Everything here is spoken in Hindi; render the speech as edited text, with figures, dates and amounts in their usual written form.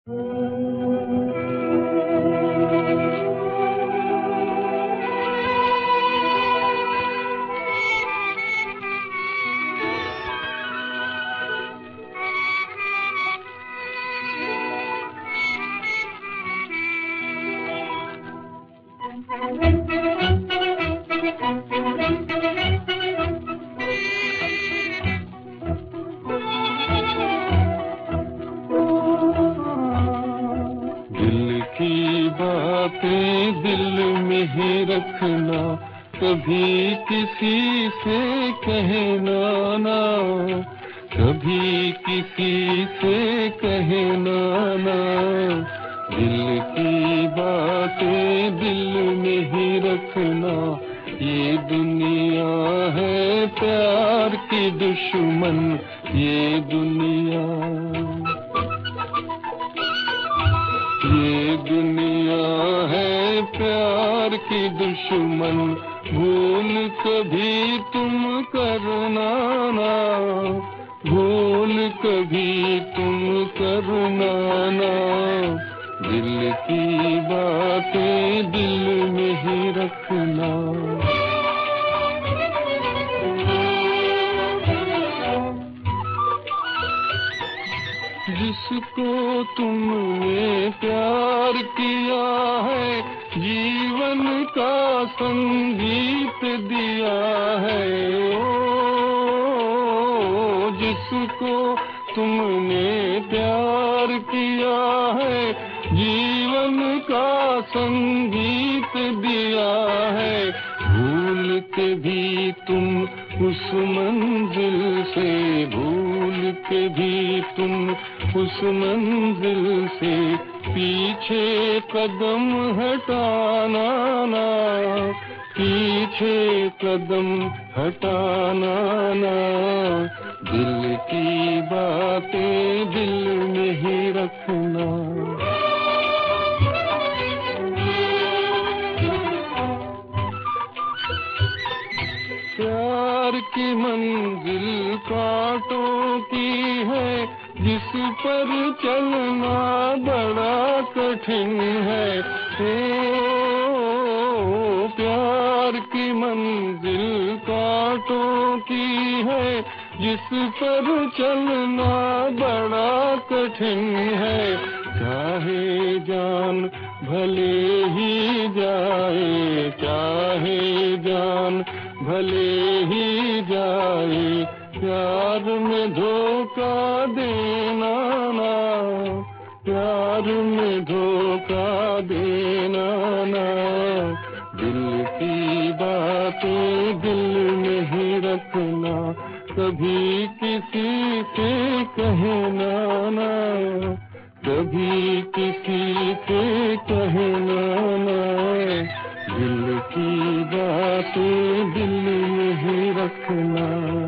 दिल की बातें दिल में ही रखना, कभी किसी से कहना ना, कभी किसी से कहना ना। दिल की बातें दिल में ही रखना, ये दुनिया है प्यार की दुश्मन, ये दुनिया है प्यार की दुश्मन। भूल कभी तुम करना ना, भूल कभी तुम करना ना। दिल की बातें दिल में ही रखना। जिसको तुमने प्यार किया है, जीवन का संगीत दिया है। ओ जिसको तुमने प्यार किया है, जीवन का संगीत दिया है। भूल के भी तुम उस मंजिल से, भूल के भी तुम उस मंजिल से पीछे कदम हटाना ना, पीछे कदम हटाना ना। दिल की बातें दिल में ही रखना। प्यार की मंजिल कांटों की है, जिस पर चलना बड़ा कठिन है। ओ प्यार की मंजिल कांटों की है, जिस पर चलना बड़ा कठिन है। चाहे जान भले ही जाए, चाहे जान भले ही जाए, प्यार में धोखा देना ना, प्यार में धोखा देना ना। दिल की बातें दिल में ही रखना, कभी किसी से कहना ना, कभी किसी से कहना ना। दिल की बातें दिल में ही रखना।